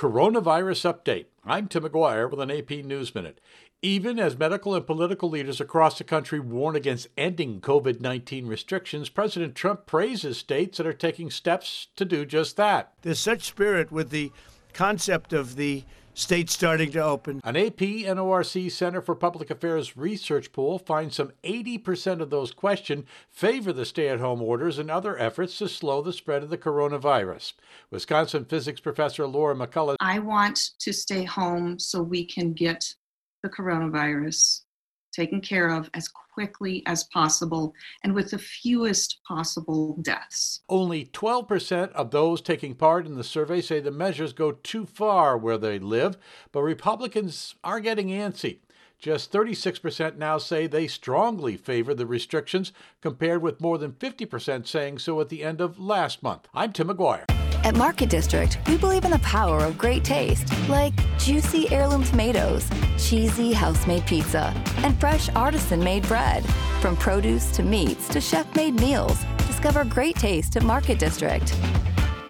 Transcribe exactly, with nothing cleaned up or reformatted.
Coronavirus update. I'm Tim McGuire with an A P News Minute. Even as medical and political leaders across the country warn against ending COVID nineteen restrictions, President Trump praises states that are taking steps to do just that. There's such spirit with the concept of the states starting to open. An A P N O R C Center for Public Affairs research poll finds some eighty percent of those questioned favor the stay-at-home orders and other efforts to slow the spread of the coronavirus. Wisconsin physics professor Laura McCullough. I want to stay home so we can get the coronavirus taken care of as quickly as possible and with the fewest possible deaths. Only twelve percent of those taking part in the survey say the measures go too far where they live, but Republicans are getting antsy. Just thirty-six percent now say they strongly favor the restrictions, compared with more than fifty percent saying so at the end of last month. I'm Tim McGuire. At Market District, we believe in the power of great taste, like juicy heirloom tomatoes, cheesy house-made pizza, and fresh artisan-made bread. From produce to meats to chef-made meals, discover great taste at Market District.